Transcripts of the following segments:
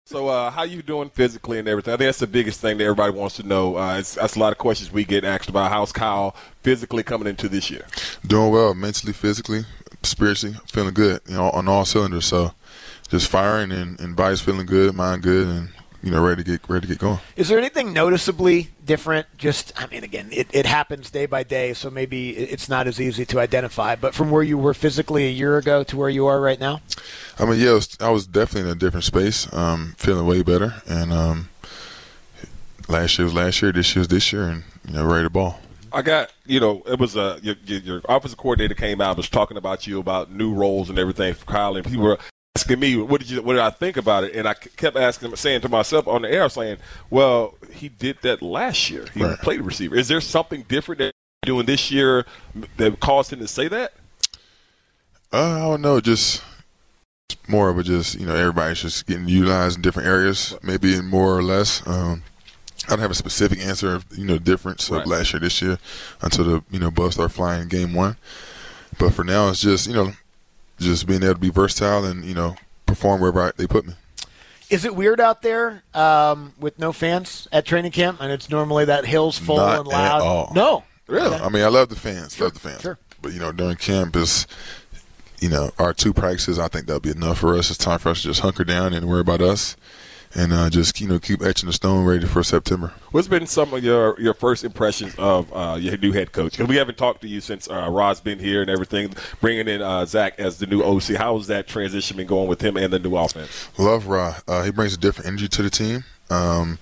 So how you doing physically and everything? I think that's the biggest thing that everybody wants to know. That's a lot of questions we get asked about. How's Kyle physically coming into this year? Doing well, mentally, physically, spiritually, feeling good, on all cylinders. So just firing and body's feeling good, mind good, and ready to get going. Is there anything noticeably different? Again, it happens day by day, so maybe it's not as easy to identify. But from where you were physically a year ago to where you are right now? I was definitely in a different space, feeling way better. And last year was last year, this year was this year, and ready to ball. I got, it was your offensive coordinator came out and was talking about you about new roles and everything for Kyle, and people were asking me, what did I think about it? And I kept saying to myself on the air, saying, well, he did that last year. He played receiver. Is there something different that you're doing this year that caused him to say that? I don't know, just more of everybody's just getting utilized in different areas, maybe more or less. I don't have a specific answer of, difference of last year, this year, until the Bucs start flying game one. But for now, it's just, just being able to be versatile and, perform wherever they put me. Is it weird out there with no fans at training camp? And it's normally that hill's full and loud. At all. No. Really? Okay. I love the fans. Sure. Sure. But, during camp is, our 2 practices, I think that'll be enough for us. It's time for us to just hunker down and worry about us. And just keep etching the stone ready for September. What's been some of your first impressions of your new head coach? Because we haven't talked to you since Rod's been here and everything. Bringing in Zach as the new OC, how has that transition been going with him and the new offense? Love Rod. He brings a different energy to the team. And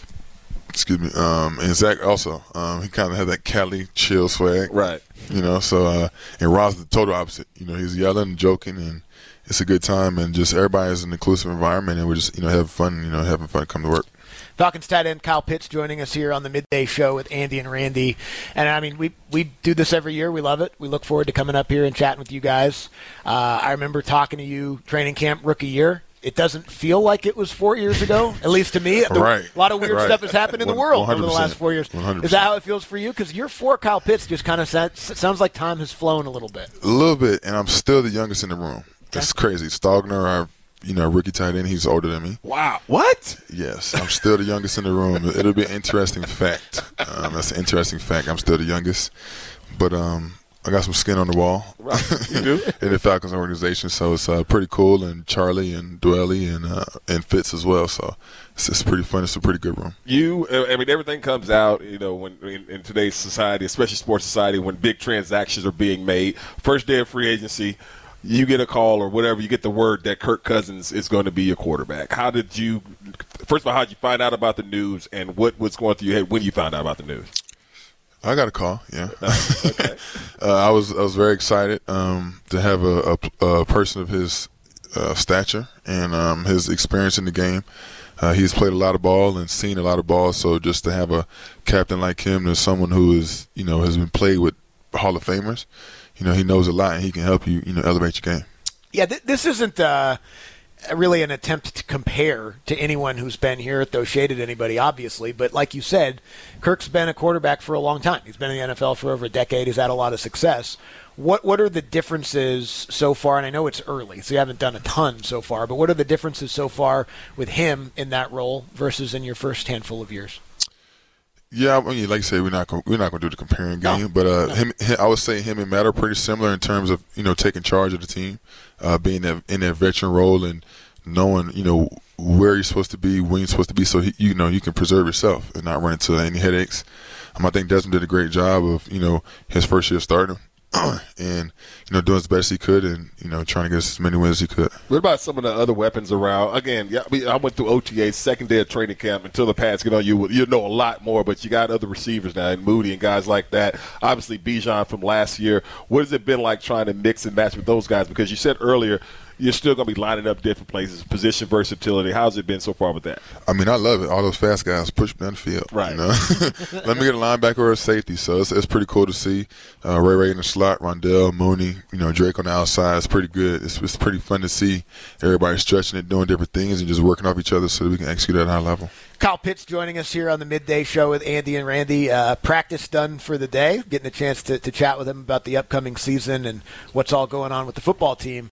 Zach also. He kind of has that Cali chill swag, right? So and Rod's the total opposite. He's yelling and joking and. It's a good time, and just everybody is an inclusive environment, and we're just, having fun, having fun come to work. Falcons tight end Kyle Pitts joining us here on the Midday Show with Andy and Randy. And, we do this every year. We love it. We look forward to coming up here and chatting with you guys. I remember talking to you training camp rookie year. It doesn't feel like it was 4 years ago, at least to me. Right. A lot of weird stuff has happened in the world over the last 4 years. 100%. Is that how it feels for you? Because you're for Kyle Pitts just kind of sounds like time has flown a little bit. A little bit, and I'm still the youngest in the room. That's crazy. Stogner, our rookie tight end, he's older than me. Wow. What? Yes, I'm still the youngest in the room. It'll be an interesting fact. That's an interesting fact. I'm still the youngest. But I got some skin on the wall. Right. You do? in the Falcons organization, so it's pretty cool. And Charlie and Dwelly and Fitz as well. So it's pretty fun. It's a pretty good room. Everything comes out, when in today's society, especially sports society, when big transactions are being made. First day of free agency, you get a call or whatever, you get the word that Kirk Cousins is going to be your quarterback. First of all, how did you find out about the news, and what was going through your head when you found out about the news? I got a call, yeah. Okay. I was very excited to have a person of his stature and his experience in the game. He's played a lot of ball and seen a lot of ball, so just to have a captain like him and someone who is, has been played with Hall of Famers, he knows a lot and he can help you, elevate your game. Yeah, this isn't really an attempt to compare to anyone who's been here at shaded anybody, obviously. But like you said, Kirk's been a quarterback for a long time. He's been in the NFL for over a decade. He's had a lot of success. What are the differences so far? And I know it's early, so you haven't done a ton so far. But what are the differences so far with him in that role versus in your first handful of years? Yeah, like you said, we're not going to do the comparing game, but I would say him and Matt are pretty similar in terms of taking charge of the team, being in that veteran role and knowing where you're supposed to be, when you're supposed to be, so you can preserve yourself and not run into any headaches. I think Desmond did a great job of his first year starting. And doing as best he could, and trying to get as many wins as he could. What about some of the other weapons around? Again, I went through OTA second day of training camp. Until the pads get on you, you know a lot more. But you got other receivers now, and Moody and guys like that. Obviously, Bijan from last year. What has it been like trying to mix and match with those guys? Because you said earlier, you're still going to be lining up different places, position versatility. How's it been so far with that? I love it. All those fast guys push down the field. Right. Let me get a linebacker or a safety. So it's pretty cool to see. Ray in the slot, Rondell, Mooney, Drake on the outside. It's pretty good. It's pretty fun to see everybody stretching it, doing different things, and just working off each other so that we can execute at a high level. Kyle Pitts joining us here on the Midday Show with Andy and Randy. Practice done for the day, getting a chance to chat with him about the upcoming season and what's all going on with the football team.